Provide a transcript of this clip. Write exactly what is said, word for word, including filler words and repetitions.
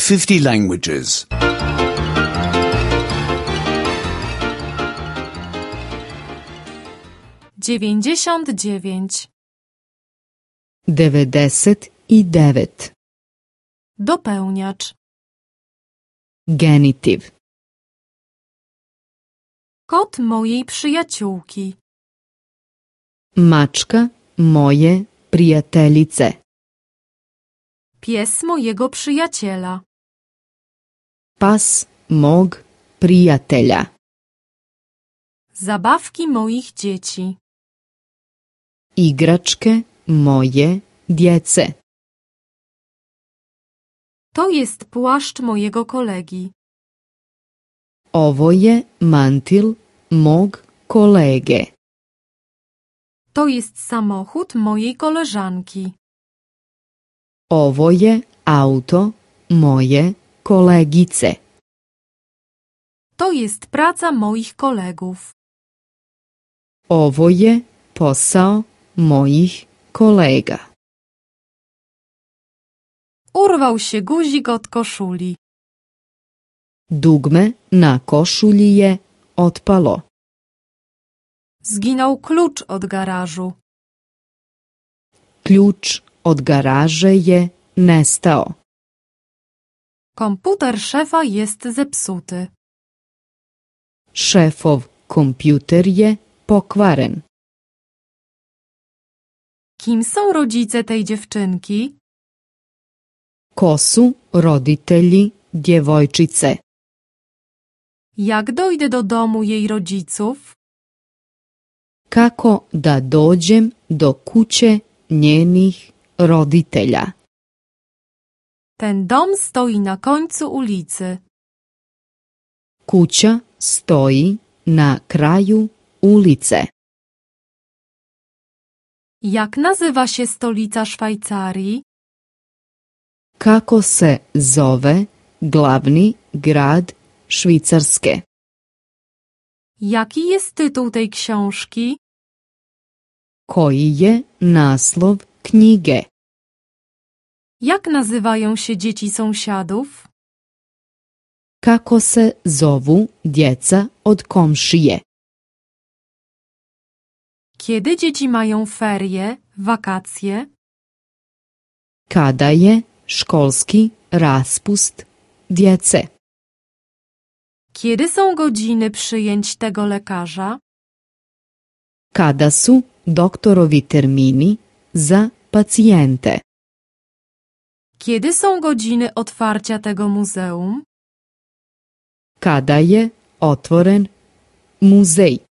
fifty languages. dziewięćdziesiąt dziewięć. Devedeset i devet. Dopełniacz. Genitiv. Kot mojej przyjaciółki. Mačka moje prijateljice. Pies mojego przyjaciela. Pas mog prijatelja. Zabawki moich dzieci. Igračke moje djece. To jest płaszcz mojego kolegi. Ovo je mantil mog kolege. To jest samochód mojej koleżanki. Ovo je auto moje kolegice. To jest praca moich kolegów. Ovo je posao mojih kolega. Urwał się guzik od koszuli. Dugme na košulji je otpalo. Zginął klucz od garażu. Ključ od garaže je nestao. Komputer szefa jest zepsuty. Šefov kompjuter je pokvaren. Kim są rodzice tej dziewczynki? Ko su roditelji djevojčice? Jak dojdę do domu jej rodziców? Kako da dođem do kuće njenih roditelja? Ten dom stoi na końcu ulicy. Kuća stoji na kraju ulice. Jak nazywa się stolica Szwajcarii? Kako se zove glavni grad Švicarske? Jaki jest tytuł tej książki? Koji je naslov knjige? Jak nazywają się dzieci sąsiadów? Kako se zovu djeca od komšije? Kiedy dzieci mają ferie, wakacje? Kada je školski raspust djece? Kiedy są godziny przyjęć tego lekarza? Kada su doktorovi termini za pacijente? Kiedy są godziny otwarcia tego muzeum? Kada je otvoren muzej?